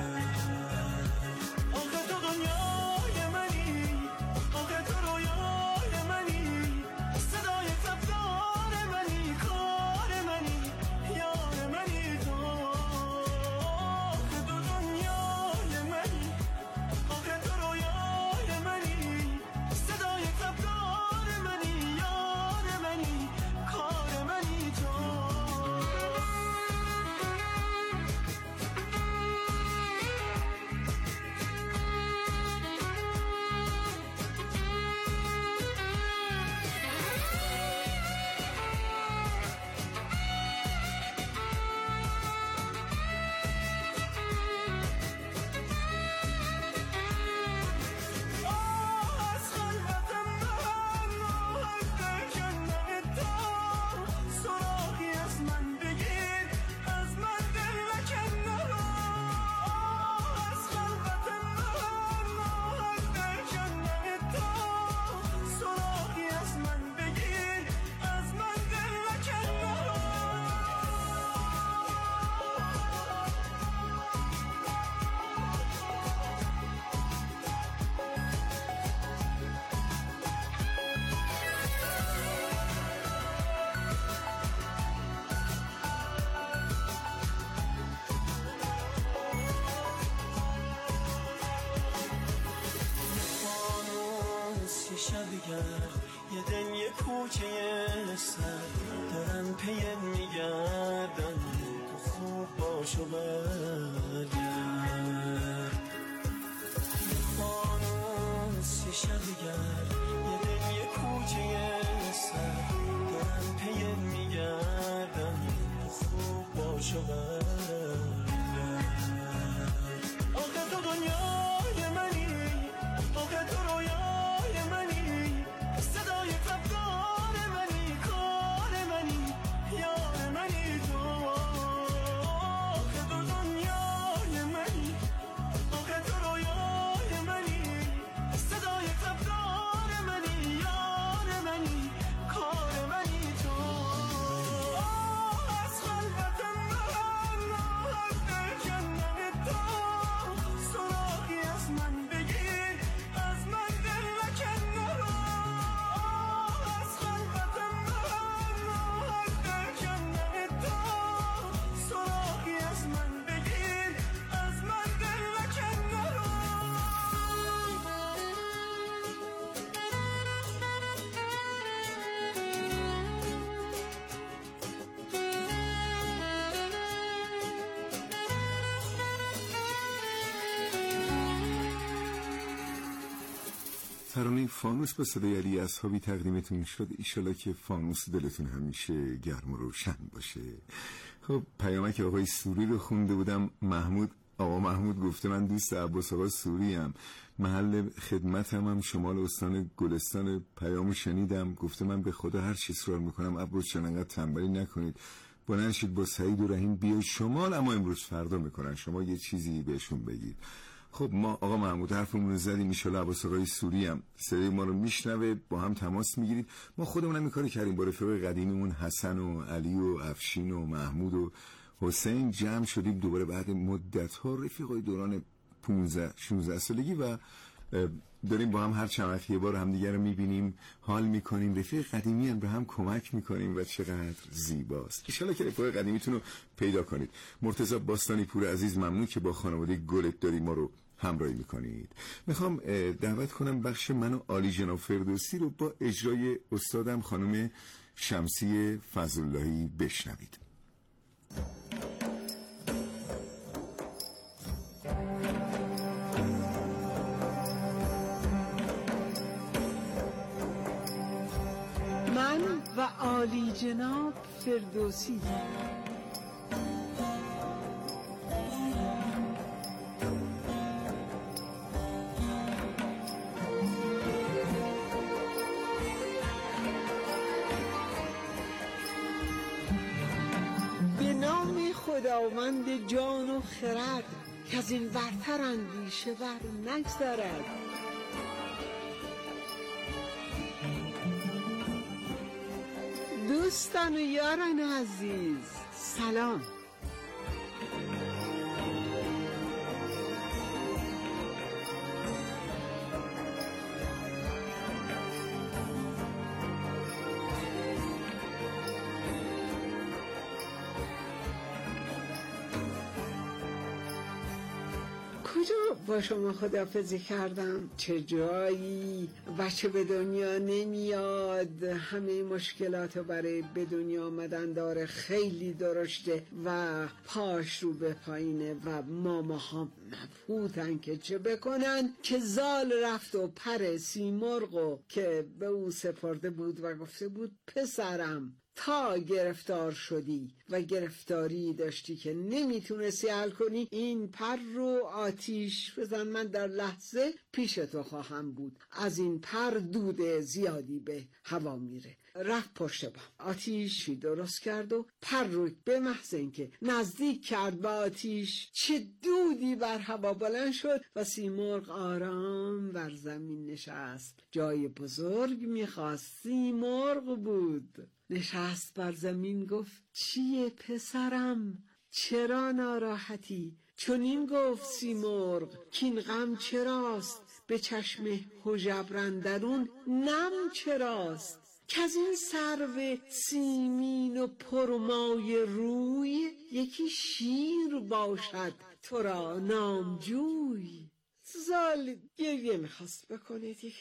آخه تو دنیای منی، آخه تو رویای منی، صدای رفتار منی، کار منی، یار منی تو. آخه تو دنیای منی، گرد یه دن یه کوچه سر دارن پیم میگردن تو خوب باشو برگرد فانوس یه شب گرد یه دن یه کوچه سر دارن پیم میگردن تو خوب باشو برگرد آخه تو دنیای منی آخه تو رویای منی صدای تبدار منی کار منی یار منی تو آخه تو دنیای منی آخه تو رویای منی صدای تبدار منی یار منی کار منی تو از خلوت من راحت بکنم تو سراغی از من بگیر از من دل نکن نرو از خلوت من راحت بکنم تو سراغی از من بگیر از من دل نکن نرو ترانه فانوس با صدای علی اصحابی تقدیمتون شد. ایشالا که فانوس دلتون همیشه گرم و روشن باشه. خب پیامک آقای سوری رو خونده بودم. آقا محمود گفته من دوست عباس آقا سوری ام، محل خدمتم هم شمال استان گلستان. پیامو شنیدم، گفته من به خدا هر چی اصرار میکنم عباس جان انقدر تنبلی نکنید، بلند شید با سعید و رحیم بیاید شمال، اما امروز فردا میکنن، شما یه چیزی بهشون بگید. خب ما آقا محمود حرفمون رو زدیم، ایشالا عباس آقای سوری هم صدای ما رو میشنوه، با هم تماس میگیرید. ما خودمون هم این کاری کردیم، با رفیق قدیمیمون حسن و علی و افشین و محمود و حسین جمع شدیم دوباره بعد مدت ها، رفیقای دوران 15-16 سالگی، و داریم با هم هر چند وقت یه بار همدیگه رو میبینیم، حال میکنیم، رفیق قدیمی هم به هم کمک میکنیم و چقدر زیباست. انشالله که رفیق قدیمیتون رو پیدا کنید. مرتضی باستانی پور عزیز، ممنون که با خانواده گلت داری ما رو همراهی میکنید. میخوام دعوت کنم بخش من و عالی جناب فردوسی رو با اجرای استادم خانم شمسی فضل‌اللهی بشنوید. من و عالی جناب فردوسی. به نام خداوند جان و خرد که از این برتر اندیشه بر نگذرد. دوستان و یاران عزیز سلام. کجا با شما خداحافظی کردم؟ چه جایی؟ بچه به دنیا نمیاد، همه مشکلات برای به دنیا آمدن داره، خیلی درشته و پاش رو به پایینه و ماماها مبهوتن که چه بکنن که زال رفت و پر سیمرغو که به او سپرده بود و گفته بود پسرم تا گرفتار شدی و گرفتاری داشتی که نمیتونستی حل کنی، این پر رو آتیش بزن، من در لحظه پیش تو خواهم بود. از این پر دود زیادی به هوا میره. رفت پشت بام، آتیشی درست کرد و پر رو به محض اینکه نزدیک کرد به آتیش چه دودی بر هوا بلند شد و سیمرغ آرام بر زمین نشست. جای بزرگ میخواست، سیمرغ بود. نشست بر زمین، گفت چیه پسرم؟ چرا ناراحتی؟ چون این گفت سیمرغ کین غم چراست؟ به چشم حجب اندرون نم چراست؟ که از این سرو سیمین و پرمای روی یکی شیر باشد تو را نامجوی. زال گریه میخواست بکنه دیگه،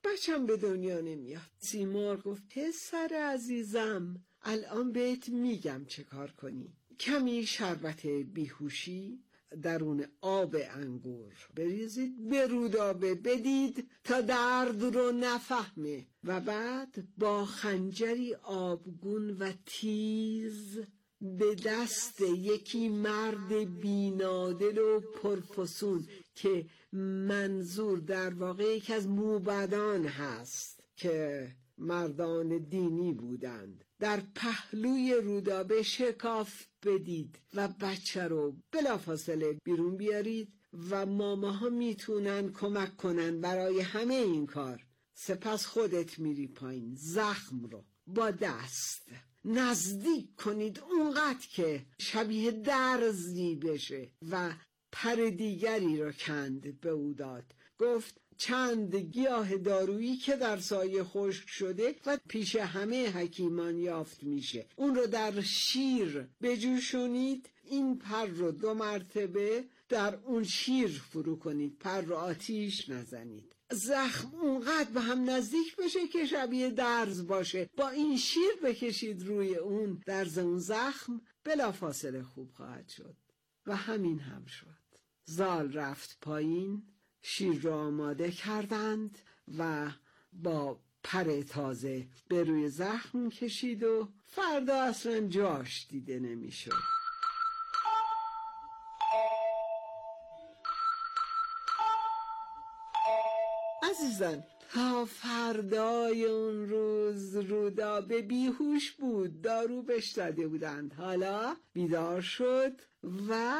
بچم به دنیا نمیاد. سیمرغ گفت پسر عزیزم الان بهت میگم چه کار کنی. کمی شربت بیهوشی درون آب انگور بریزید، به رودابه بدید تا درد رو نفهمه و بعد با خنجری آبگون و تیز به دست یکی مرد بینادل و پرفسون که منظور در واقع یکی از موبدان هست که مردان دینی بودند، در پهلوی رودابه شکاف بدید و بچه رو بلافاصله بیرون بیارید و ماماها میتونن کمک کنن برای همه این کار. سپس خودت میری پایین، زخم رو با دست نزدیک کنید اونقدر که شبیه درزی بشه و پر دیگری رو کند به او داد. گفت چند گیاه دارویی که در سایه خشک شده و پیش همه حکیمان یافت میشه، اون رو در شیر بجوشونید، این پر رو 2 مرتبه در اون شیر فرو کنید، پر رو آتیش نزنید، زخم اونقدر به هم نزدیک بشه که شبیه درز باشه، با این شیر بکشید روی اون درز، اون زخم بلافاصله خوب خواهد شد. و همین هم شد. زال رفت پایین، شیر را آماده کردند و با پر تازه به روی زخم کشید و فردا اصلا جاش دیده نمیشد. عزیزان، تا فردای اون روز رودابه بیهوش بود، دارو بهش داده بودند. حالا بیدار شد و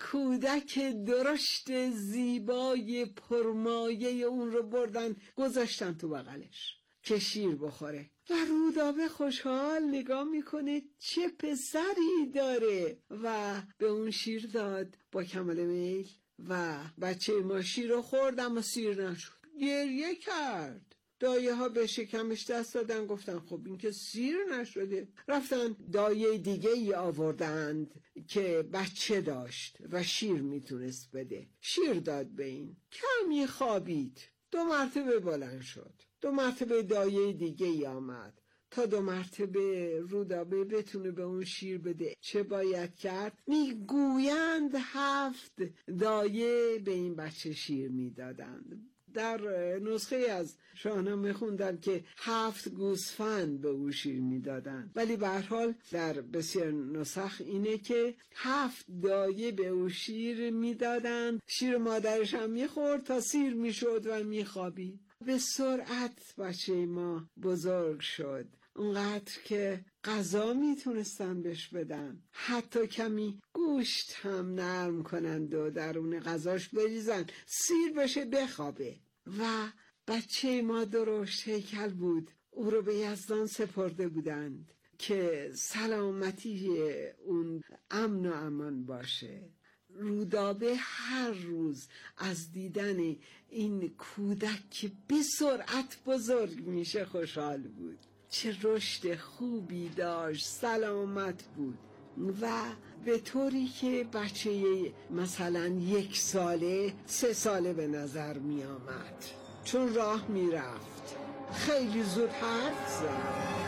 کودک درشت زیبای پرمایه اون رو بردن گذاشتن تو بغلش که شیر بخوره و رودابه خوشحال نگاه میکنه چه پسری داره و به اون شیر داد با کمال میل و بچه ما شیر رو خورد اما سیر نشد، گریه کرد. دایه ها به شکمش دست دادن، گفتن خب این که سیر نشده. رفتن دایه دیگه ای آوردند که بچه داشت و شیر میتونست بده، شیر داد به این، کمی خوابید، 2 مرتبه بلند شد، 2 مرتبه دایه دیگه ای آمد تا 2 مرتبه رودابه بتونه به اون شیر بده. چه باید کرد؟ میگویند 7 دایه به این بچه شیر میدادند. در نسخه از شاهنامه خوندم که 7 گوسفند به او شیر میدادند، ولی به هر حال در بسیار نسخ اینه که 7 دایه به او شیر میدادند، شیر مادرش هم میخورد تا سیر میشد و میخوابید. به سرعت بچه ما بزرگ شد، اونقدر که غذا میتونستن بهش بدن، حتی کمی گوشت هم نرم کنند و درون غذاش بریزن، سیر بشه بخوابه. و بچه ما درشت هیکل بود، او رو به یزدان سپرده بودند که سلامتی اون امن و امان باشه. رودابه هر روز از دیدن این کودک که به سرعت بزرگ میشه خوشحال بود. چه رشد خوبی داشت، سلامت بود و به طوری که بچه مثلا 1 ساله 3 ساله به نظر می آمد، چون راه می رفت خیلی زود حرف زد.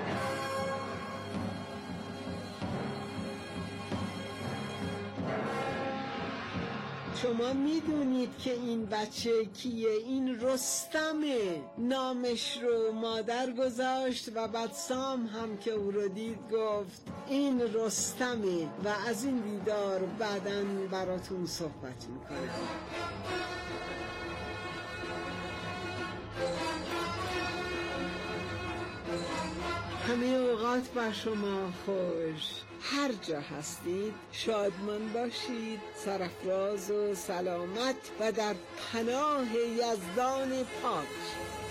شما میدونید که این بچه کیه؟ این رستمه. نامش رو مادر گذاشت و بعد سام هم که او رو دید گفت این رستمه و از این دیدار بعداً براتون صحبت میکنه. همه اوقات بر شما خوش. هر جا هستید شادمان باشید، سرافراز و سلامت و در پناه یزدان پاک.